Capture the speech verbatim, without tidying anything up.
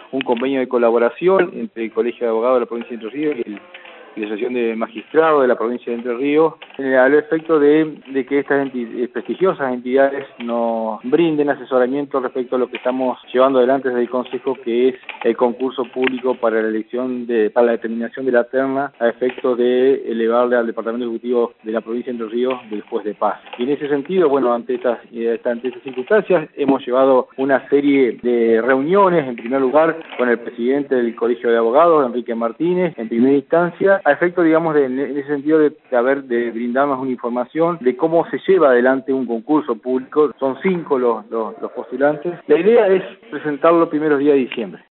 un convenio de colaboración entre el Colegio de Abogados de la Provincia de Entre Ríos y el y la Asociación de Magistrados de la Provincia de Entre Ríos, eh, al efecto de, de que estas enti prestigiosas entidades nos brinden asesoramiento respecto a lo que estamos llevando adelante desde el Consejo, que es el concurso público para la elección de, para la determinación de la terna, a efecto de elevarle al Departamento Ejecutivo de la Provincia de Entre Ríos del Juez de Paz. Y en ese sentido, bueno, ante estas, ante estas circunstancias, hemos llevado una serie de reuniones, en primer lugar, con el presidente del Colegio de Abogados, Enrique Martínez, en primera instancia, a efecto, digamos, de, en ese sentido de, de haber de brindarnos una información de cómo se lleva adelante un concurso público. Son cinco los, los, los postulantes. La idea es presentarlo los primeros días de diciembre.